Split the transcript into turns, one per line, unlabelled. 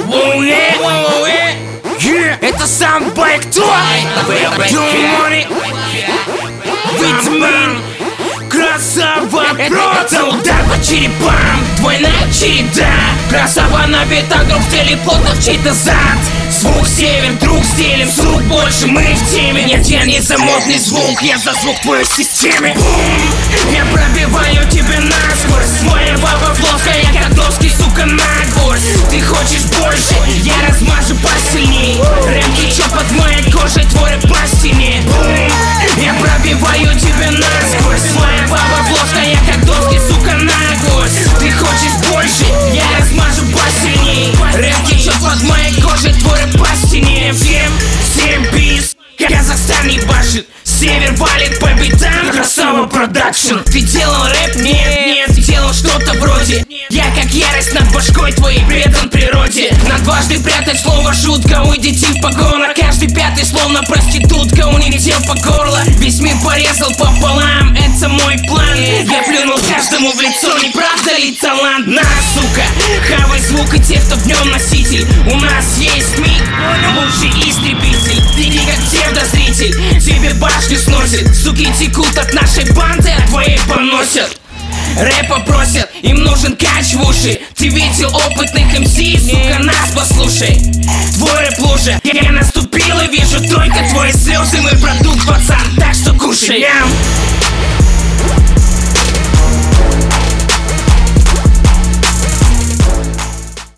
Это сам байк, кто? Витамин, красава, это удар по черепам, двойная череда. Красава на битах, друг в теле, плотно в чей-то зад. Звук север, друг стелем, звук больше, мы в теме. Нет, я не за модный звук, я за звук твоей системе. Бум! Я пробиваю тебя насквозь, моя баба плоская, как доски, сука, нагвоздь. Ты хочешь больше, я размажу посильней. Рэп течет под моей кожей, твой рэп по стене. Бум! Я пробиваю тебя насквозь, моя баба плоская, как доски, сука, нагвоздь. Ты хочешь больше, я размажу посильней. Рэп течет под моей кожей, твой рэп по стене. Всем бис, Казахстан не башит, север валит по битам, красава продакшн. Ты делал рэп? Нет, делал что-то вроде. Я как ярость над башкой твоей, предан природе. На дважды прятать слово шутка, у детей в погонах. Каждый пятый словно проститутка, улетел по горло. Весь мир порезал пополам, это мой план. Я плюнул каждому в лицо, не правда ли талант? На, сука, хавай звук и тех, кто в нем носитель. У нас есть миг, лучший истребитель. Ты не как псевдозритель, тебе башню сносит. Суки текут от нашей банды, а твоей поносят. Рэпа просят, им нужен кач в уши. Ты видел опытных МС, сука, нас послушай. Твой рэп лужа, я наступил и вижу только твои слезы. Мой продукт, пацан, так что кушай.